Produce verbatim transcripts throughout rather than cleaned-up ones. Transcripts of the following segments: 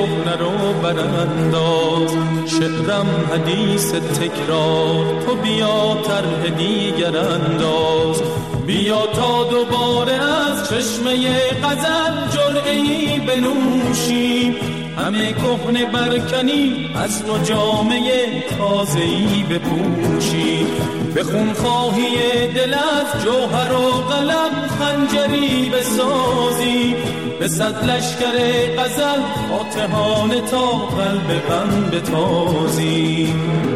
کهنه رو برانداز، شعرم حدیث تکرار، تو بیا طرح دیگر انداز. بیا تا دوباره از چشمه غزل جرعه‌ای بنوشیم، همه کهنه برکنی از نو جامه تازه‌ای بپوشیم. به خونخواهی دل از جوهر و قلم خنجری بسازی، به صد لشکر غزل فاتحانه تا قلب غم بتازی.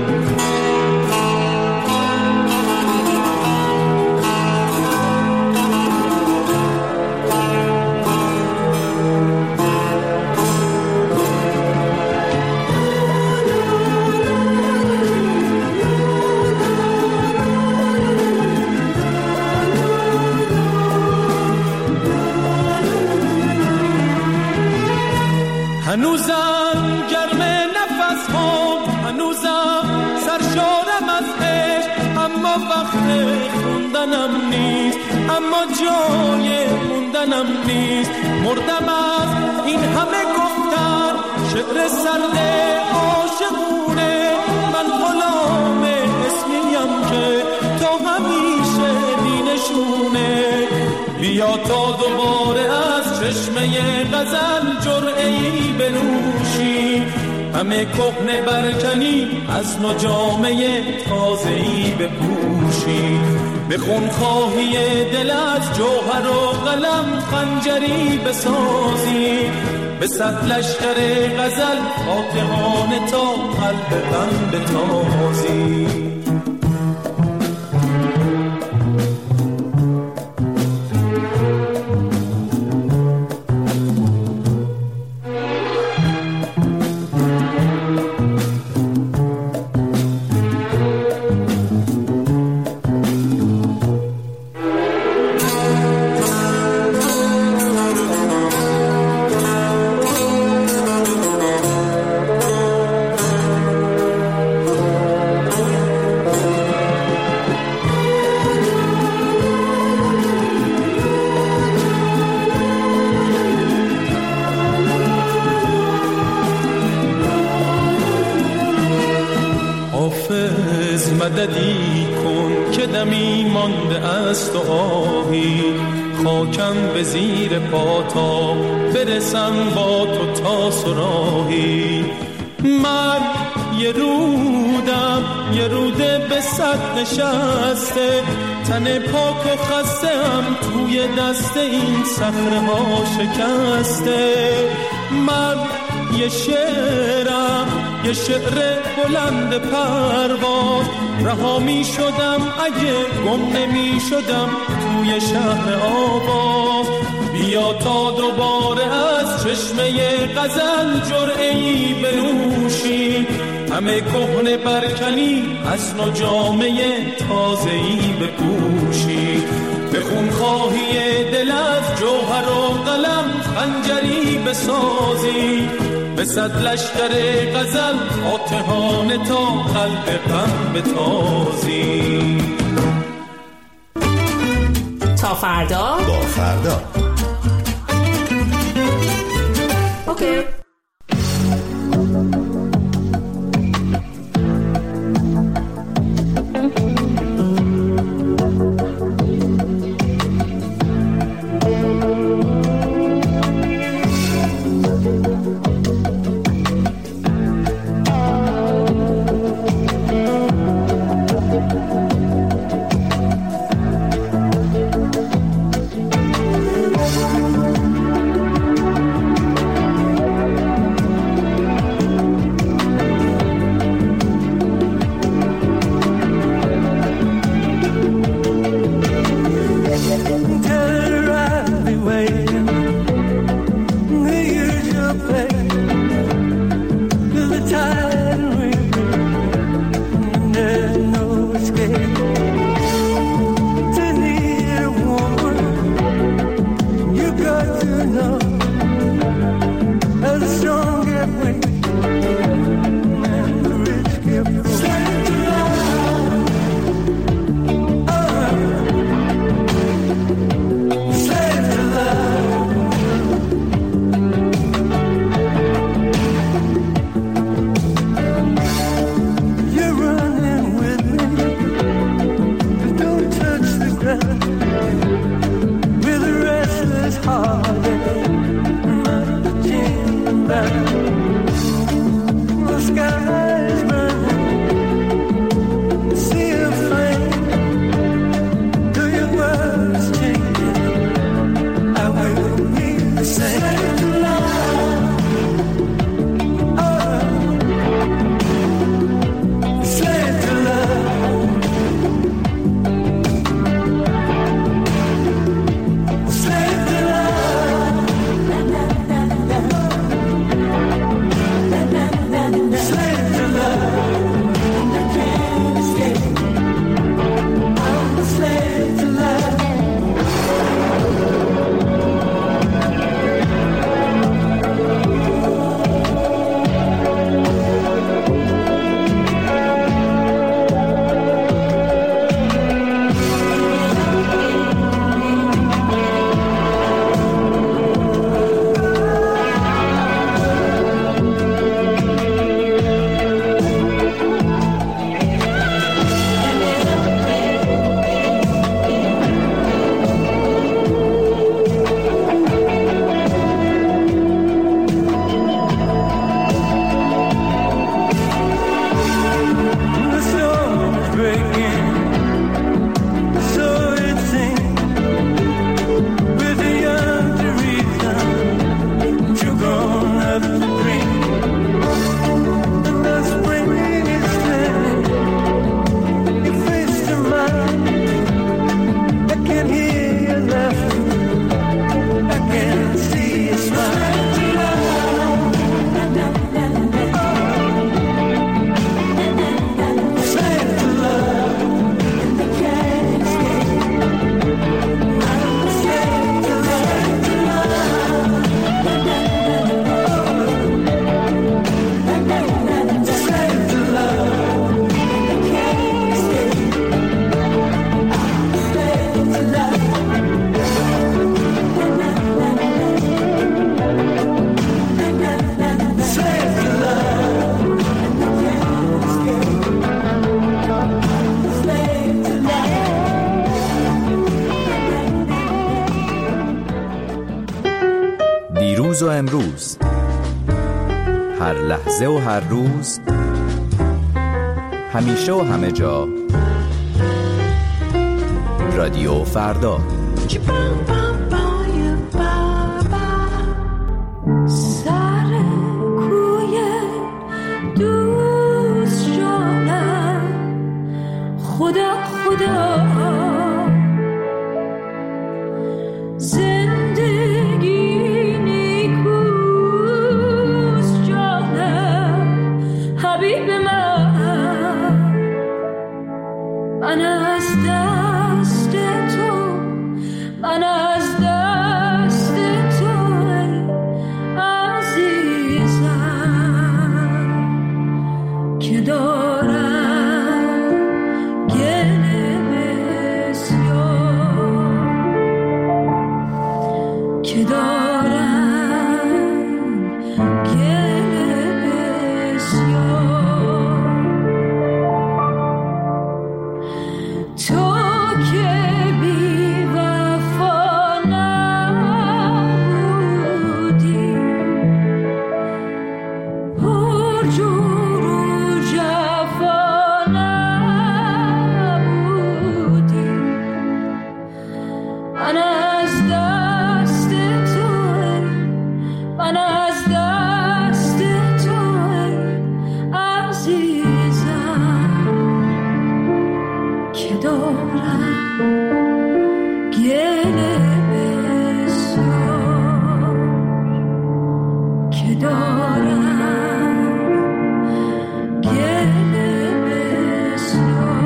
هنوزم گرم نفس ها، هنوزم سرشارم از عشق، اما وقت خوندنم نیست، اما جای موندنم نیست. مردم از این همه گفتن، شعر سرد عاشقونه، من غلام اسمیم که تا همیشه بینشونه. بیا تا دوباره از چشمه غزل جرعه‌ای بنوشی، همه کهنه برکنی از نو جامه تازه‌ای بپوشی. به خونخواهی دل از جوهر و قلم خنجری بسازی، به صد لشکر غزل فاتحانه تا قلب غم بتازی. مددی کن که دمی مانده است و آهی، خاکم به زیر پا تا برسم با تو تا سراهی. من یه رودم، یه روده به صد نشسته، تن پاک و خسته‌ام توی دست این صخره ها شکسته. من یه شعرم، یه شعر بلند پرواز، رها می شدم اگه گم نمی شدم توی شهر آواز. بیا تا دوباره از چشمه غزل جرعه‌ای بنوشی، همه کهنه برکنی از نو جامه تازه‌ای بپوشی. به خونخواهی دل از جوهر و قلم خنجری بسازی، به صد لشکر غزل فاتحانه تا قلب غم بتازی. تا فردا با فردا اوکی. دیروز و امروز، هر لحظه و هر روز، همیشه و همه جا، رادیو فردا. سر کوی دوست جانم، خدا خدا زندگی نیکوست جانم، حبیب من، من از دست تو، من از دست تو عزیزم که دارم گله بسیار، که دارم گله بسیار. تو که بی وفا نبودی، پر جور و جفا نبودی، من از دست تو، من از دست تو عزیزم که دارم گله بسیار، که دارم گله بسیار.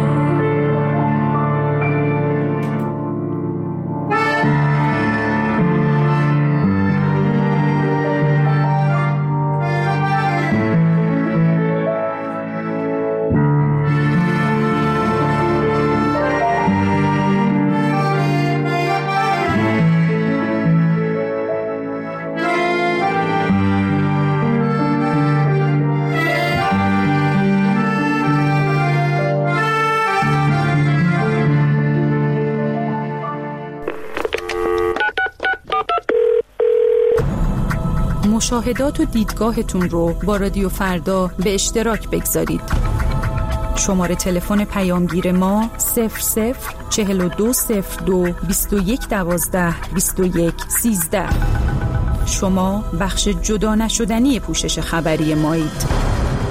مشاهدات و دیدگاهتون رو با رادیو فردا به اشتراک بگذارید. شماره تلفن پیامگیر ما صفر صفر چهل و دو صفر دو بیست و یک دوازده بیست و یک سیزده. شما بخش جدا نشدنی پوشش خبری مایید.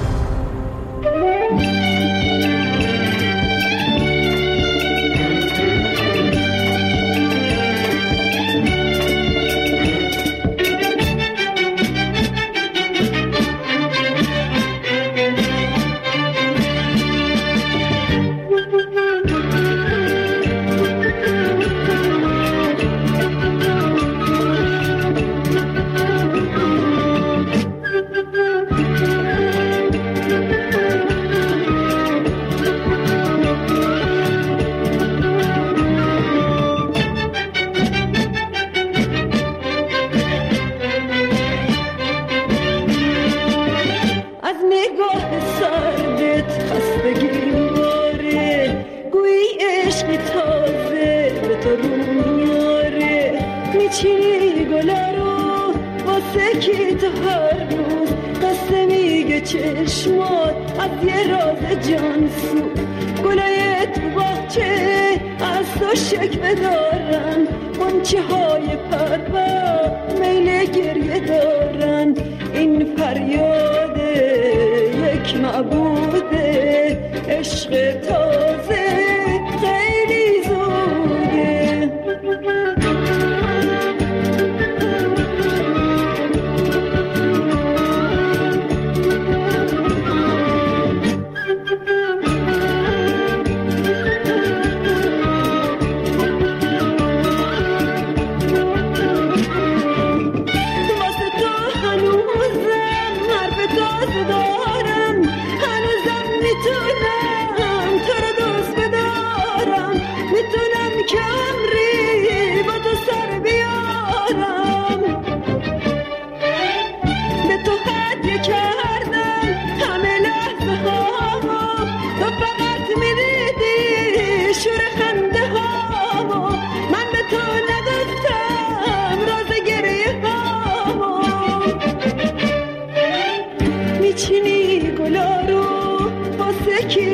چشمات از یه راز جانسو، گلای تو باغچه از تو شکوه دارن، غنچه های پربار میل گریه دارن. این فریاد یک معبود عشق تازه خیلی زوده.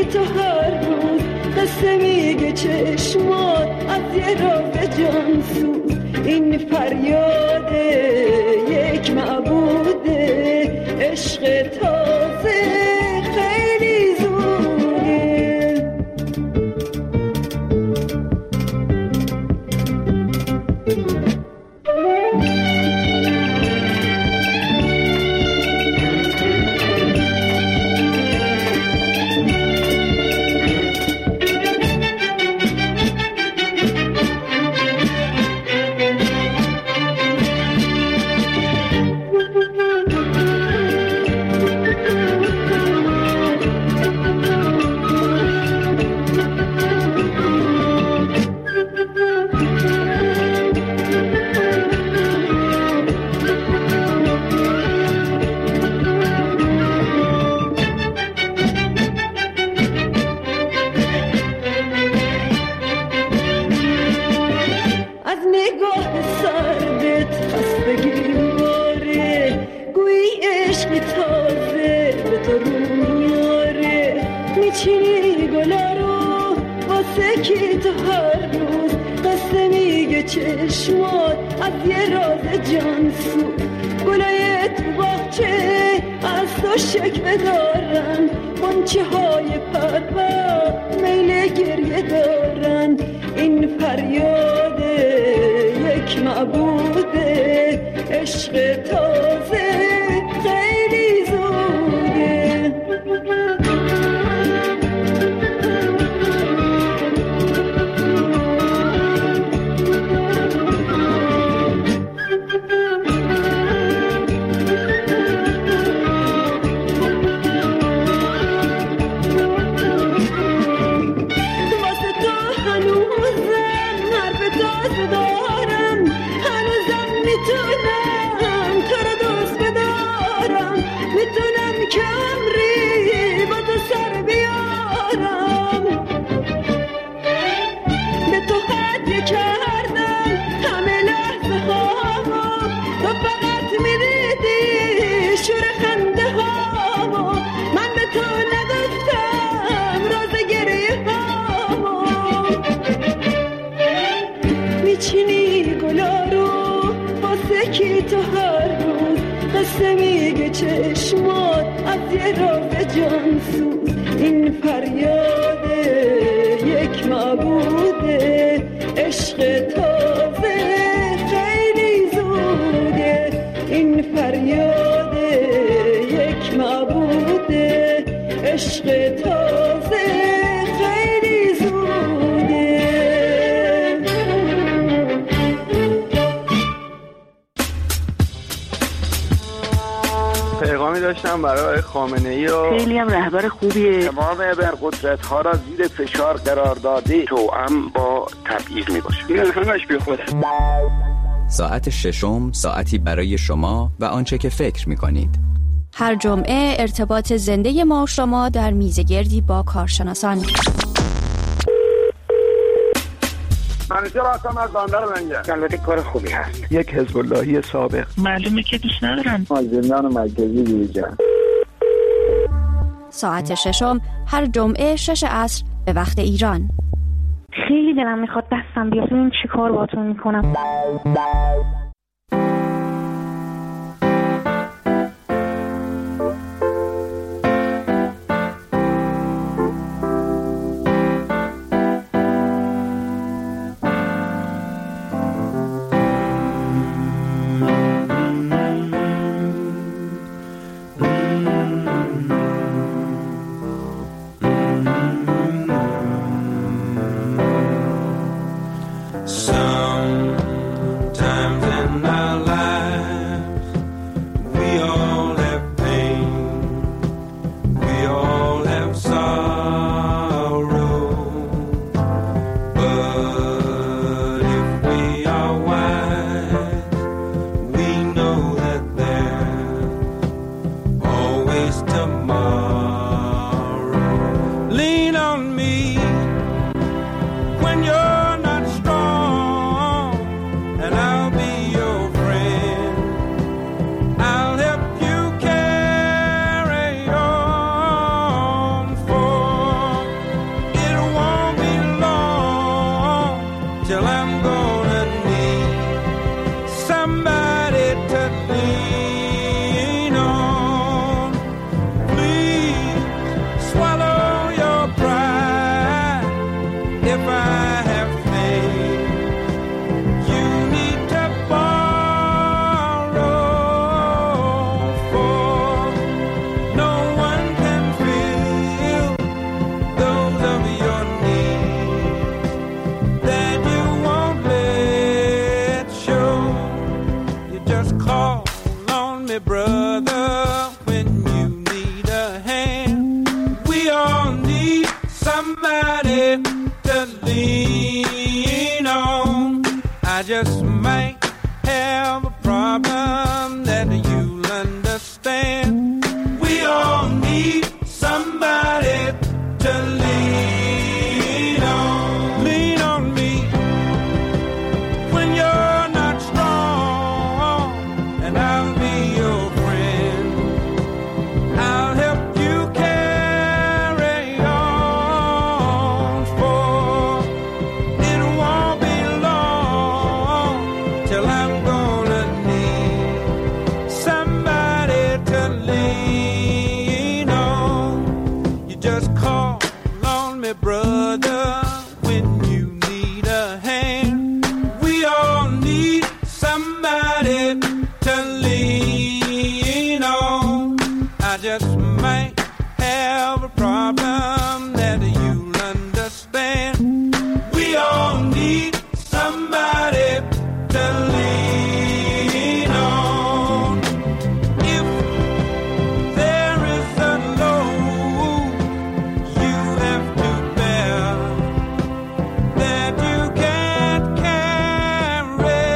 تو هر روز قصه میگه چشمات از یه راز جانسوز. این فریاد یک معبوده، عشق تازه خیلی زوده. چشمات از یه راز جانسو. گلای تو باغچه از تو شکوه دارن، غنچه های پرپر میل گریه دارن. این فریاد یک معبوده، عشق تازه خیلی زوده. چشمات از یه راز جانسوز. این فریاد یک معبوده، عشق تازه خیلی زوده. این فریاد یک معبوده، عشق تازه خیلی زوده. پیغامی داشتم برای خامنه‌ای و خیلی هم رهبر خوبیه. تمام ابرقدرت ها را زیر فشار قرار داده، توأم با تبعیض می باشه. این همش بی خوده. ساعت ششم، ساعتی برای شما و آنچه که فکر می کنید. هر جمعه ارتباط زنده ما و شما در میزگردی با کارشناسان. منیجر هستم از بندر منجر. البته کار خوبی هست. یک حزب اللهی سابق. معلومه که دوست ندارم. از زندان مرکزی بیرون. ساعت ششم هر جمعه شش عصر به وقت ایران. خیلی دلم میخواد دستم بیاد ببینم چی کار باهاتون میکنم. lean on. You just call on me, brother, when you need a hand. We all need somebody to lean on. I just might have a problem that you'll understand. We all need somebody to lean on. If there is a load you have to bear that you can't carry,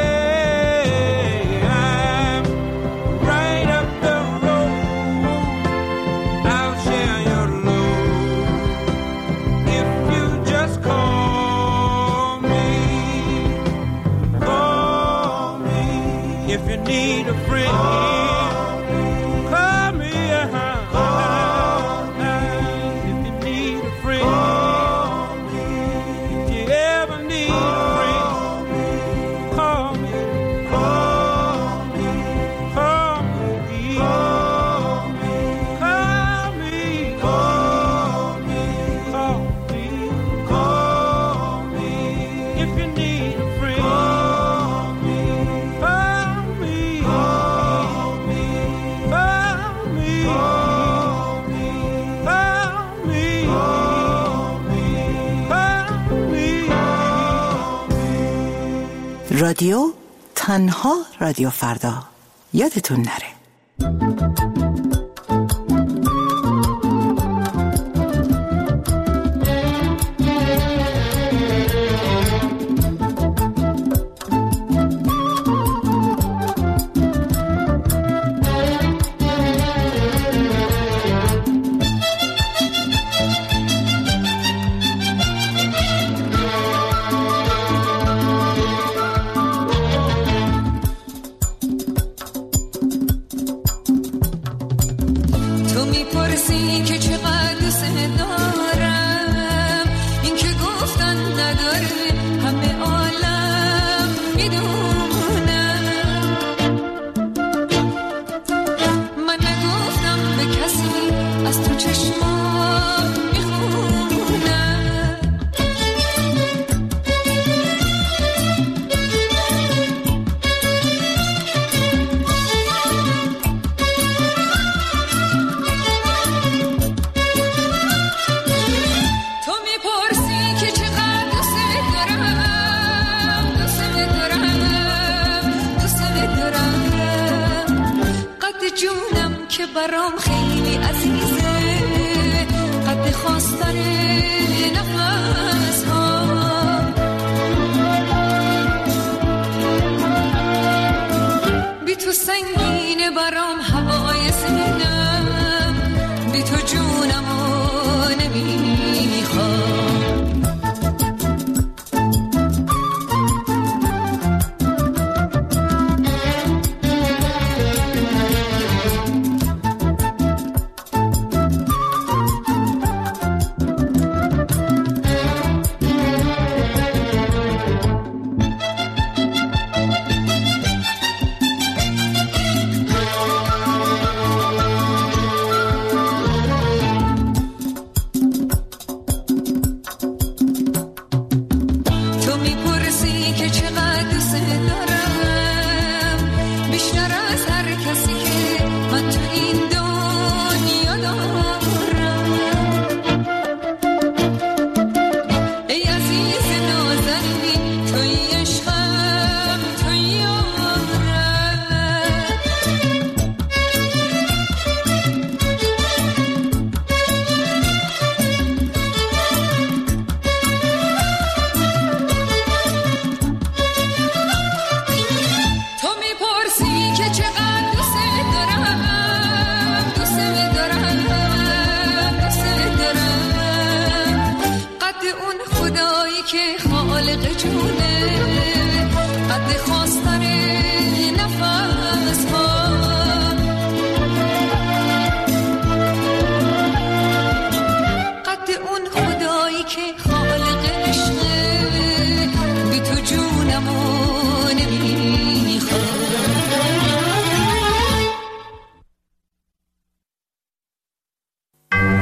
I'm right up the road. I'll share your load if you just call me. Call me if you need a friend. Call me, uh-huh. If you need a friend. If you ever need a friend, call me. Call me. Call me. Call me. Call me. Call me. Call me. Call me. If you need a friend. Call me. Call me. Call me. Call me. Call me. Call me. رادیو تنها رادیو فردا، یادتون نره. تو میپرسی که چقدر دوست دارم، این که گفتن نداره همه عالم میدونم. من نگفتم به کسی از تو چشمات میخونم. تو میپرسی که چقدر دوست دارم، دوست دارم، دوست دارم. قد جونم که برام خیلی عزیزه، قد خواستن نفس ها. بی تو سنگینه برام هوای سینم، بی تو جونمو نمیخوام.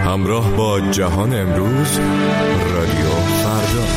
همراه با جهان امروز، رادیو فردا.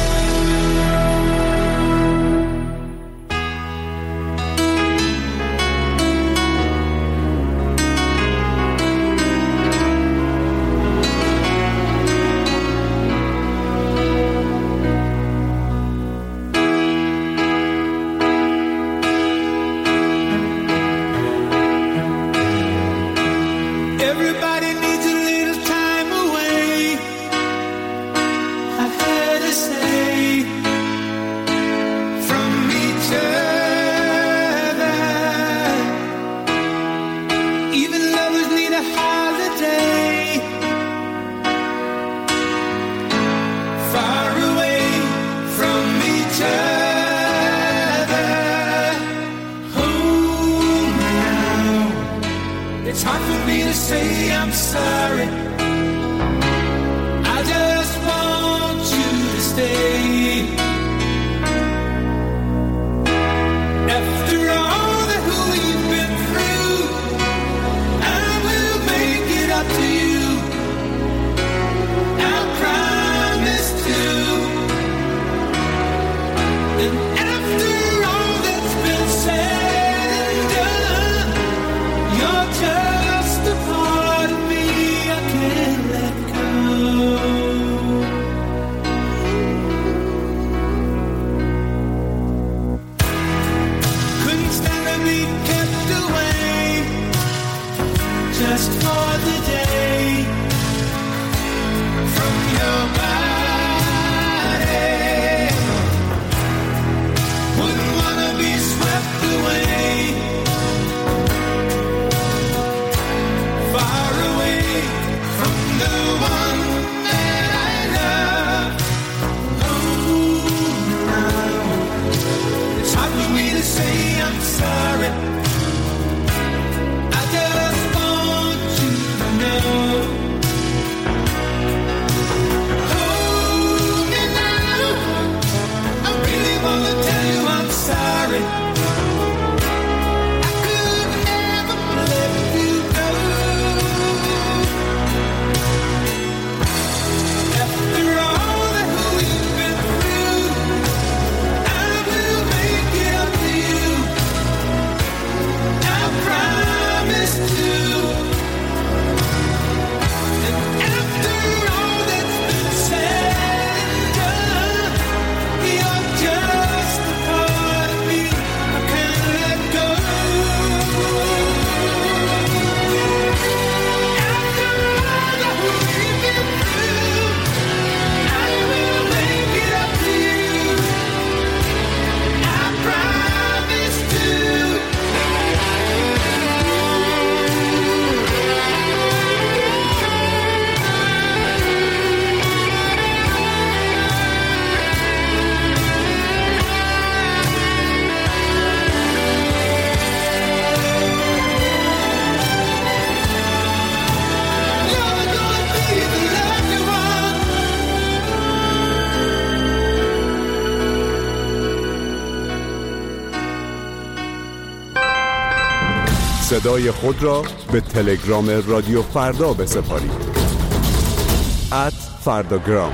صدای خود را به تلگرام رادیو فردا بسپارید. ات فرداگرام.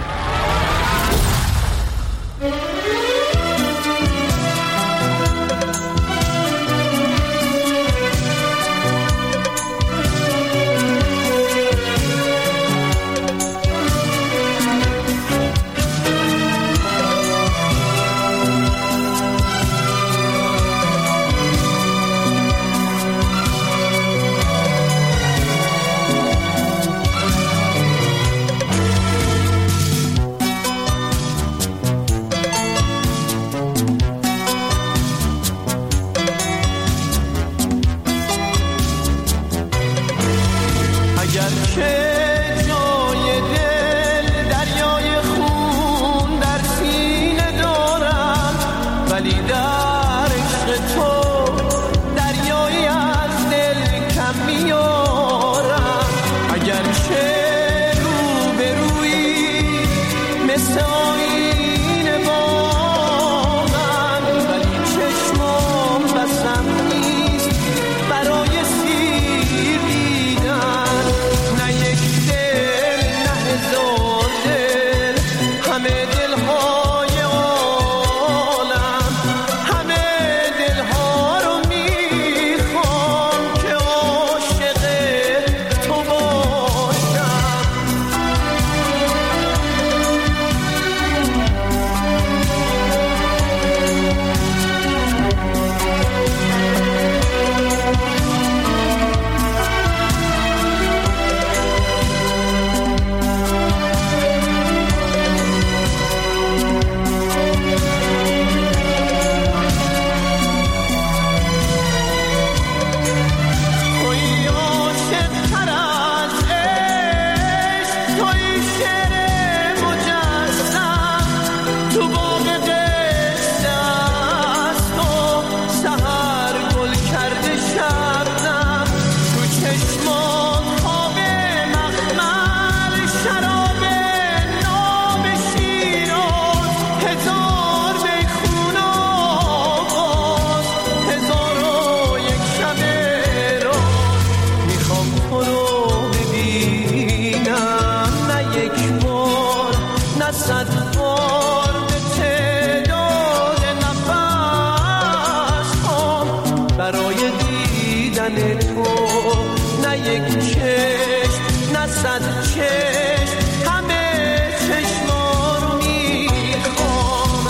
برای سیر دیدن نه یک صد چشم همه چشما رو میخوام.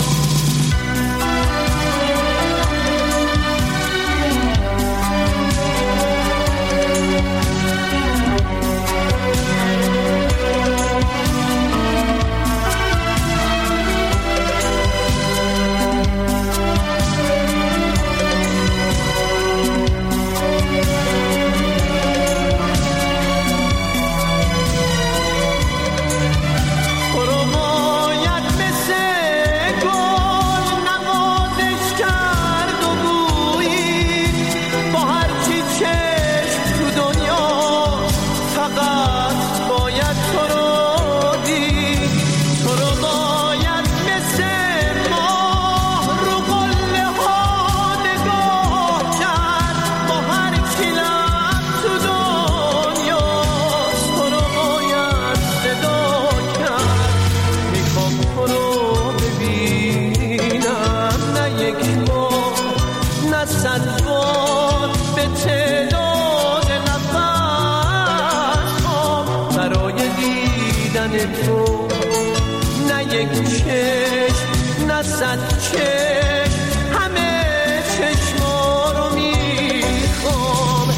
تو نه یک چشم نه صد چشم همه چشما رو میخوام.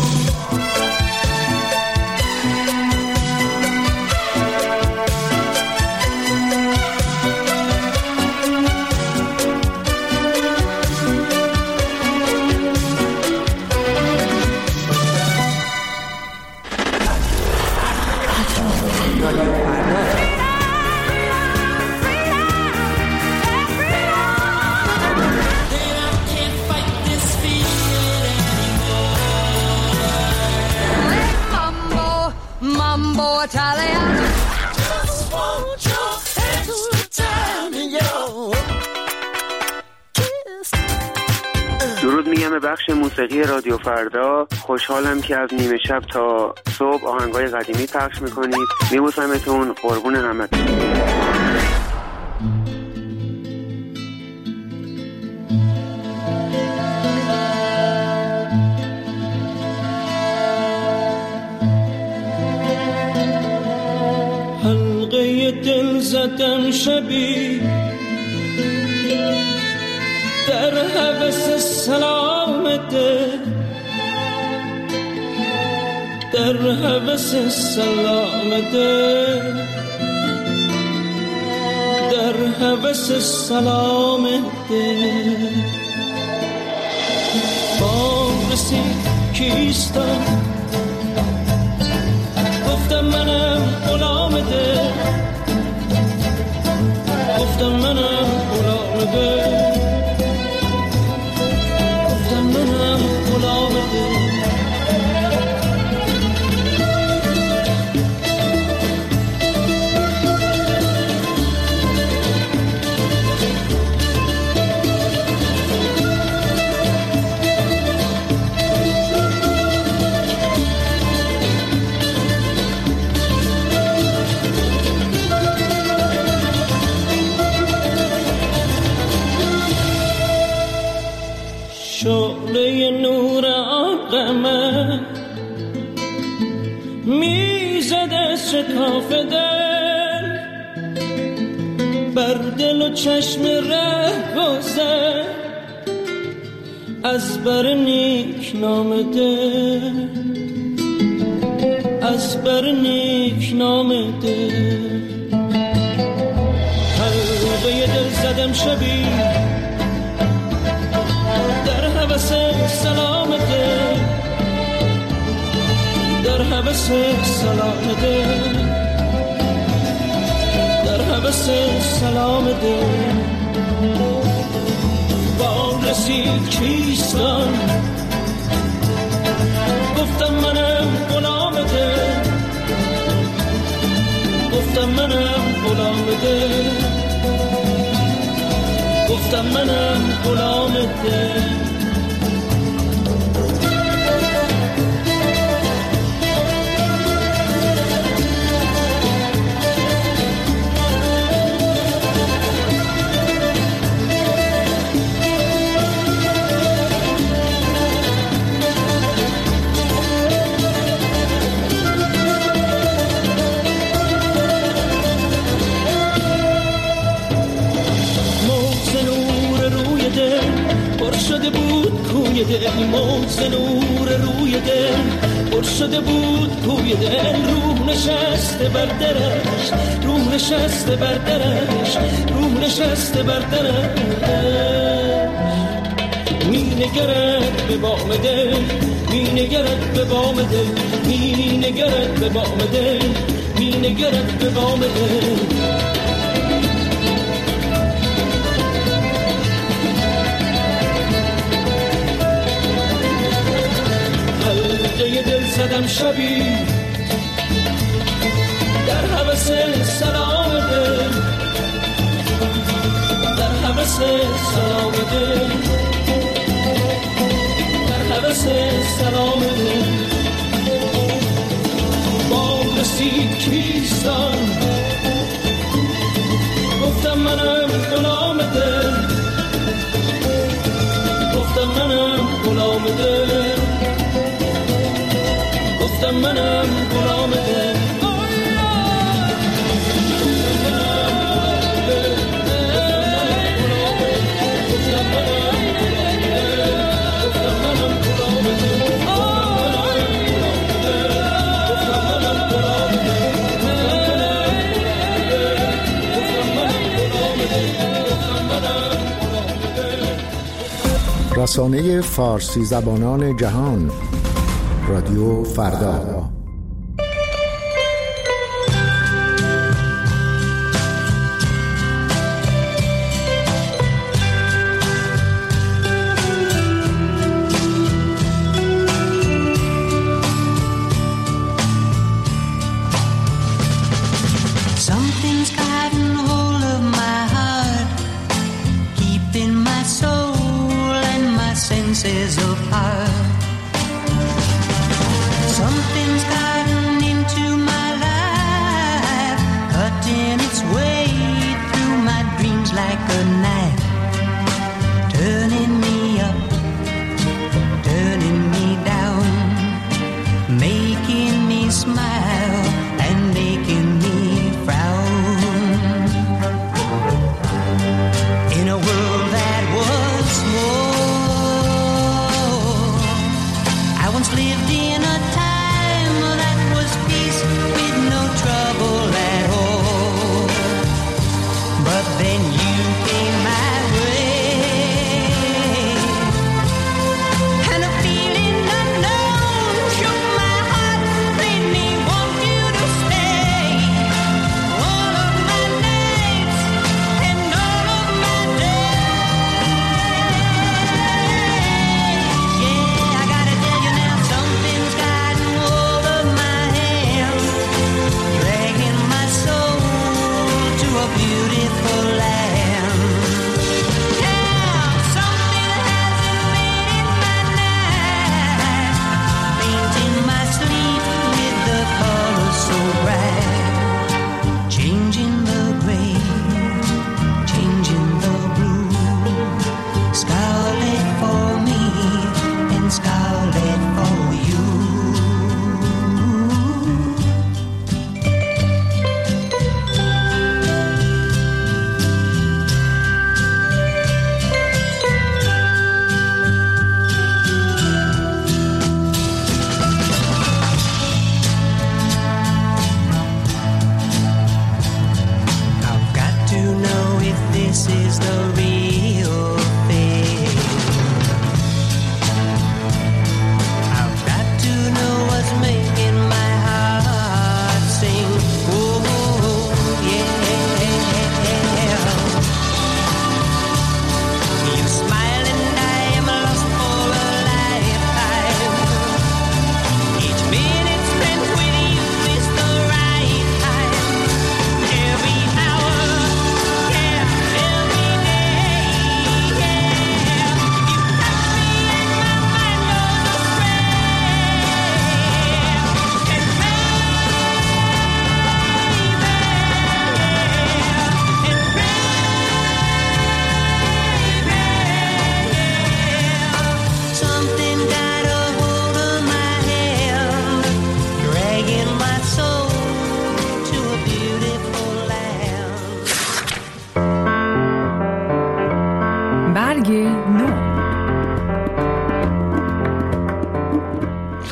درود میگم به بخش موسیقی رادیو فردا. خوشحالم که از نیمه شب تا صبح آهنگای قدیمی پخش میکنید. میبوسمتون، قربون همتون. حلقه دل زدم شبی در هوس سلام دل، در هوس سلام دل، در هوس سلام دل. بام رسید کیستم، گفتم منم غلام دل، گفتم منم غلام دل، گفتم منم غلام دل. شعله نور آقامه میزد از شکاف دل، بر دل و چشم ره گذر از بر نیک نام دل، از بر نیک نام دل. حلقه دل زدم شبی در هوس سلام دل، در هوس سلام دل، در هوس سلام دل. با رسید کیستان، گفتم منم غلام دل، گفتم منم غلام دل، گفتم منم غلام دل. دل موج نور روی دل پر شده بود کوی دل روح نشسته بر درش روح نشسته بر درش روح نشسته بر درش می نگرد به بام دل می نگرد به بام دل می نگرد به بام دل می نگرد به بام دل حلقه دل زدم شبی در هوس سلام دل در هوس سلام دل هوس سلام دل با رسید کیستان گفتم منم غلام دل گفتم منم غلام دل گفتم منم غلام دل رسانه فارسی زبانان جهان رادیو فردا.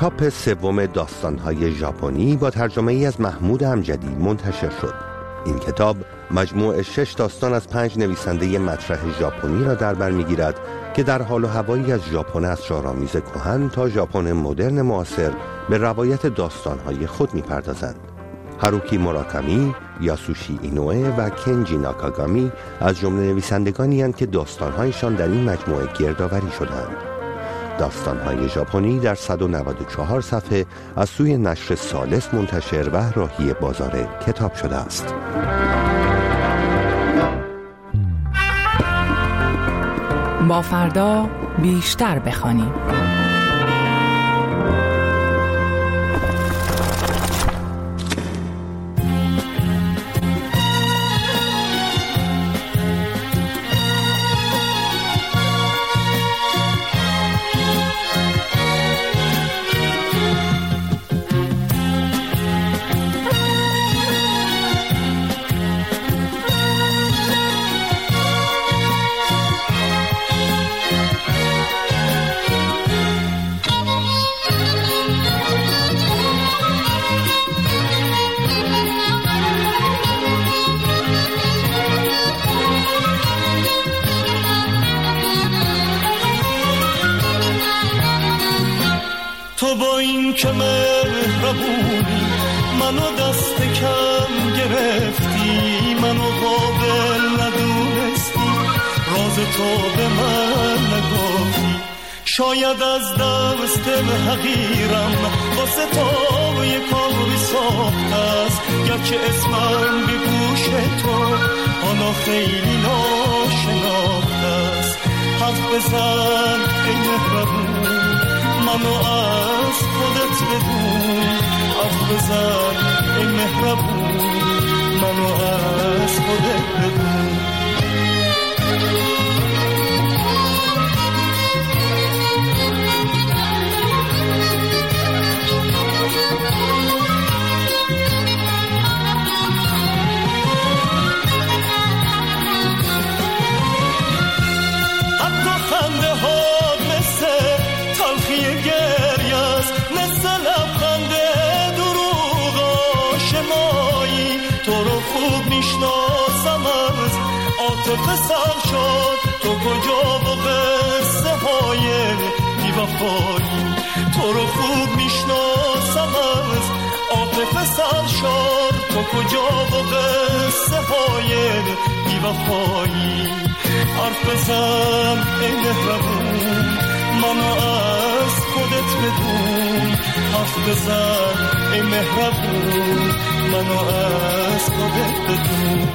کتاب سوم داستان‌های ژاپنی با ترجمه ای از محمود امجدی منتشر شد. این کتاب مجموع شش داستان از پنج نویسنده مطرح ژاپنی را در بر می‌گیرد که در حال و هوایی از ژاپن اسرارآمیز کهن تا ژاپن مدرن معاصر به روایت داستان‌های خود می‌پردازند. هاروکی موراکامی، یاسوشی اینوئه و کنجی ناکاگامی از جمله نویسندگانی هستند که داستان‌هایشان در این مجموعه گردآوری شدند. داستان‌های ژاپنی در صد و نود و چهار صفحه از سوی نشر ثالث منتشر و راهی بازار کتاب شده است. با فردا بیشتر بخوانیم. تو با این که مهربونی منو دست کم گرفتی، منو قابل ندونستی، راز تو به من نگفتی. شاید از دست حقیرم واسه تو یه کاری ساخت است، گرچه اسمم به گوش تو حالا خیلی ناشناخت است. حرف بزن ای مهربون، منو از خودت بدون. حرف بزن ای مهربون، منو از خودت بدون. عاطفه شد تو کجا و قصه های بی‌وفایی، تو رو خوب میشناسم از عاطفه سر شد تو کجا و قصه های بی‌وفایی. حرف بزن ای مهربون، منو از خودت بدون. حرف بزن ای مهربون، منو از خودت بدون.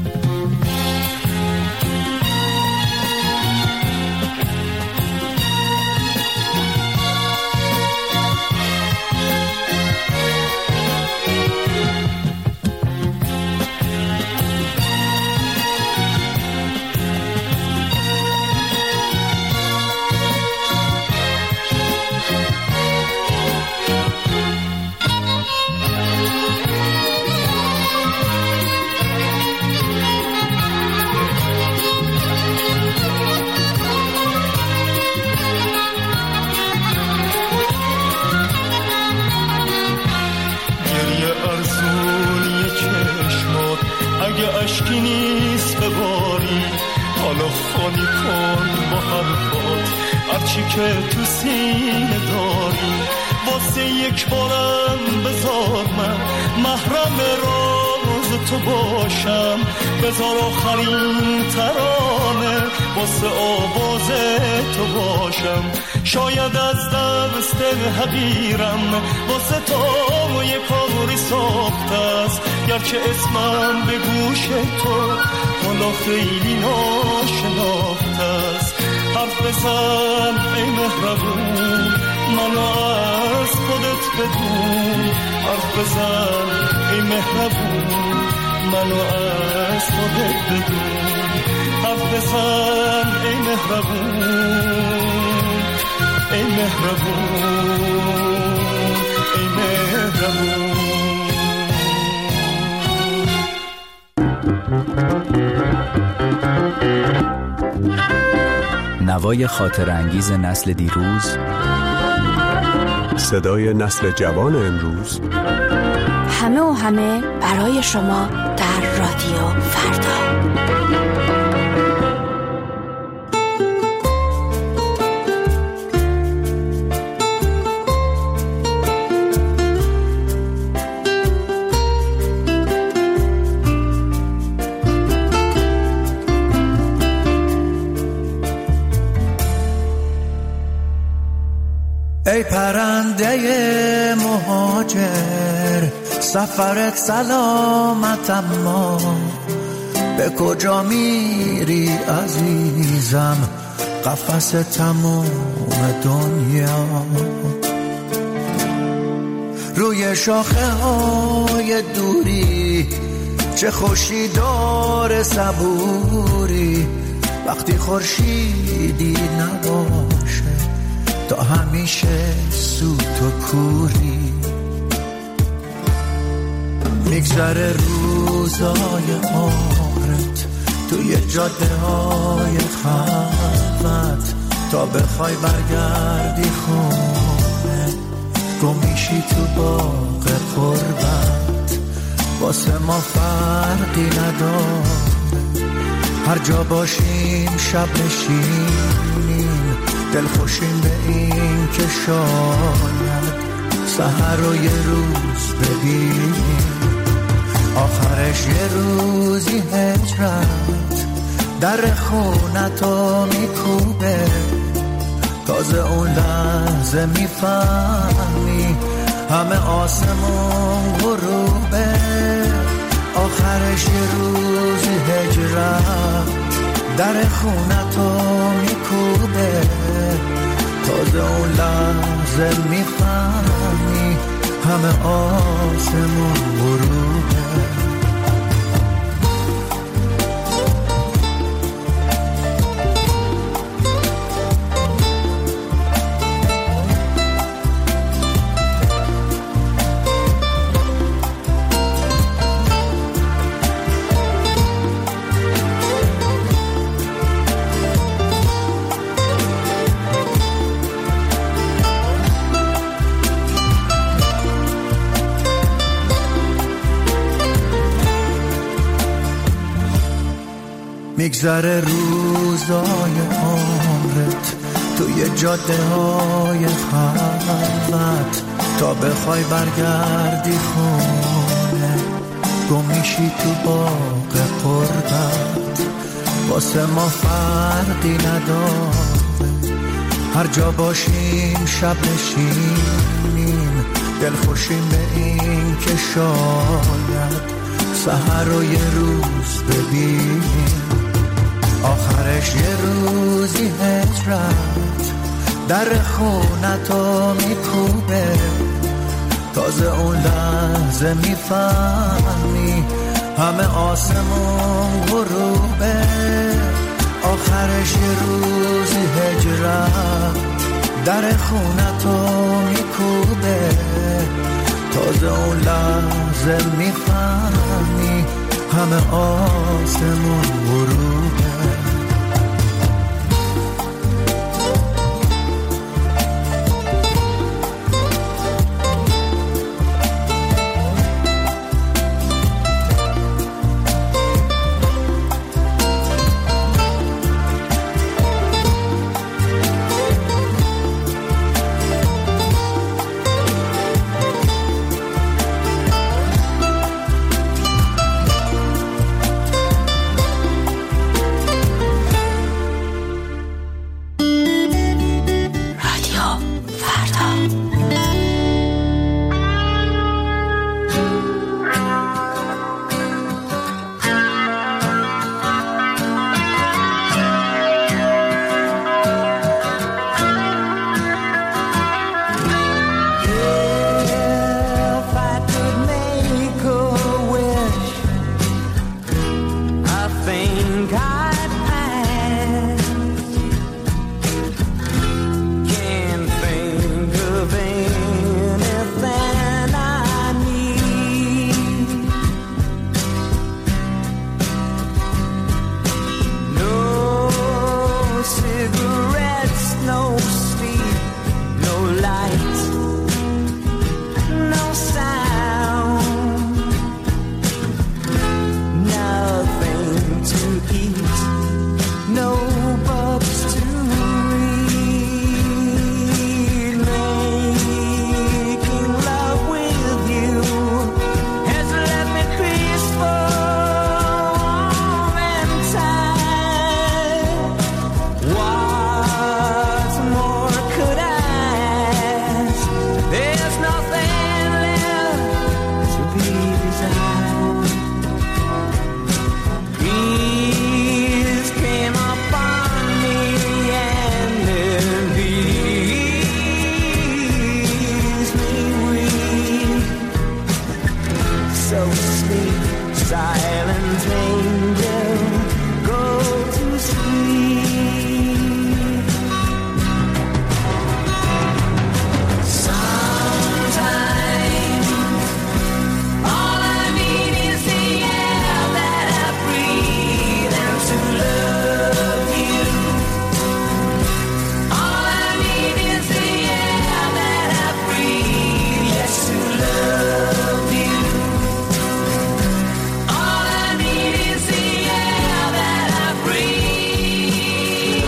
اشکی نیست بباری، حالا خالی کن با حرفات هرچی که تو سینه داری. واسه یک بارم بذار من محرم راز تو باشم، بذار آخرین ترانه واسه آواز تو باشم. شاید از دست حقیرم واسه تو یه کاری ساخته است، گرچه اسمم به گوش تو حالا خیلی ناشناخته است. حرف بزن ای مهربون، منو از خودت بدون. حرف بزن ای مهربون، منو از خودت بدون. حرف بزن ای مهربون، ای مهربون، ای مهربون. نوای خاطر انگیز نسل دیروز صدای نسل جوان امروز، همه و همه برای شما در رادیو فردا. ای پرنده مهاجر، سفرت سلامت، اما به کجا میری عزیزم؟ قفس تموم دنیا. روی شاخه های دوری چه خوشی داره صبوری، وقتی خورشیدی نباشه تا همیشه سوت و کوری. میگذره روزای عمرت توی جاده های خلوت، تا بخوای برگردی خونه گم میشی تو باغ قربت. واسه ما فرقی نداره هر جا باشیم، شب نشینیم دل خوشیم به این که شاید سحر رو یه روز ببینیم. آخرش یه روزی هجرت در خونتو میکوبه، تازه اون لحظه میفهمی همه آسمون غروبه. آخرش یه روزی هجرت در خونتو میکوبه، تازه اون لحظه میفهمی همه آسمون غروبه. میگذره روزای عمرت توی جاده های خلوت، تا بخوای برگردی خونه گم میشی تو باغ قربت. واسه ما فرقی نداره هر جا باشیم، شب نشینیم دل خوشیم به این که شاید سحر رو یه روز ببینیم. آخرش یه روزی هجرت در خونتو میکوبه، تازه اون لحظه میفهمی همه آسمون غروبه. آخرش یه روزی هجرت در خونتو میکوبه، تازه اون لحظه میفهمی همه آسمون غروبه. side. Breeze came upon me and it leaves me weak. So sleep, silent angel, go to sleep. Sometimes all I need is the air that I breathe and to love you. All I need is the air that I breathe, yes, to love you. All I need is the air that I breathe.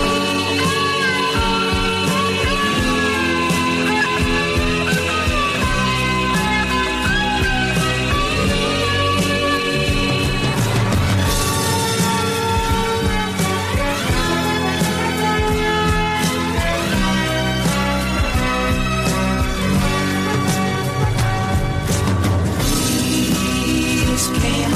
Peace came